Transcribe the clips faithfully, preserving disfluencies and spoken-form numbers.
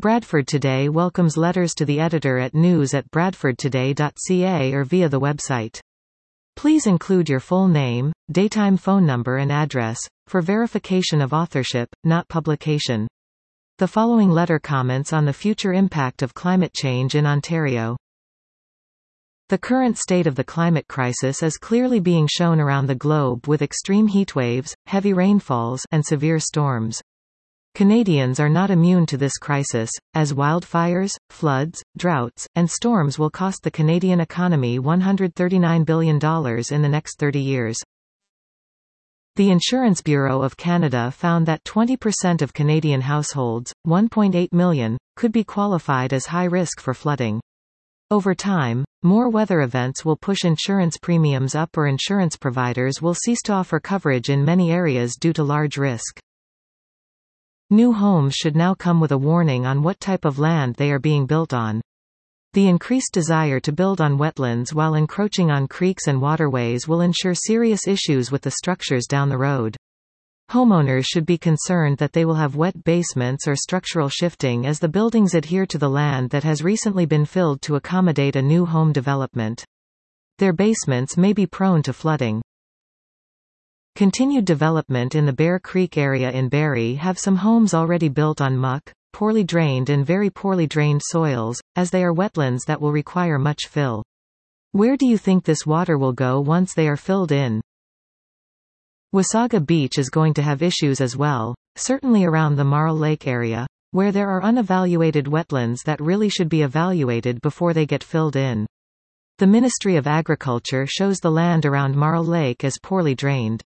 Bradford Today welcomes letters to the editor at news at bradford today dot c a or via the website. Please include your full name, daytime phone number and address, for verification of authorship, not publication. The following letter comments on the future impact of climate change in Ontario. The current state of the climate crisis is clearly being shown around the globe with extreme heatwaves, heavy rainfalls, and severe storms. Canadians are not immune to this crisis, as wildfires, floods, droughts, and storms will cost the Canadian economy one hundred thirty-nine billion dollars in the next thirty years. The Insurance Bureau of Canada found that twenty percent of Canadian households, one point eight million, could be qualified as high risk for flooding. Over time, more weather events will push insurance premiums up or insurance providers will cease to offer coverage in many areas due to large risk. New homes should now come with a warning on what type of land they are being built on. The increased desire to build on wetlands while encroaching on creeks and waterways will ensure serious issues with the structures down the road. Homeowners should be concerned that they will have wet basements or structural shifting as the buildings adhere to the land that has recently been filled to accommodate a new home development. Their basements may be prone to flooding. Continued development in the Bear Creek area in Barrie have some homes already built on muck, poorly drained and very poorly drained soils, as they are wetlands that will require much fill. Where do you think this water will go once they are filled in? Wasaga Beach is going to have issues as well, certainly around the Marl Lake area, where there are unevaluated wetlands that really should be evaluated before they get filled in. The Ministry of Agriculture shows the land around Marl Lake as poorly drained.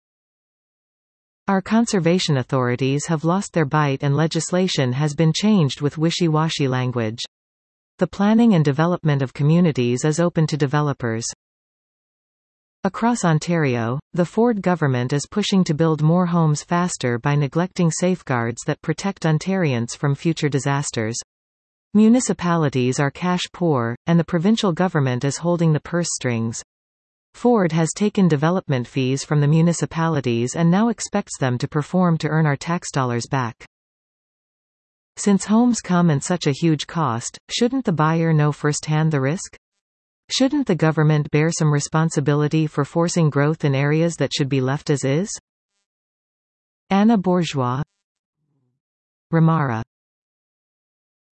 Our conservation authorities have lost their bite and legislation has been changed with wishy-washy language. The planning and development of communities is open to developers. Across Ontario, the Ford government is pushing to build more homes faster by neglecting safeguards that protect Ontarians from future disasters. Municipalities are cash poor, and the provincial government is holding the purse strings. Ford has taken development fees from the municipalities and now expects them to perform to earn our tax dollars back. Since homes come at such a huge cost, shouldn't the buyer know firsthand the risk? Shouldn't the government bear some responsibility for forcing growth in areas that should be left as is? Anna Bourgeois, Ramara.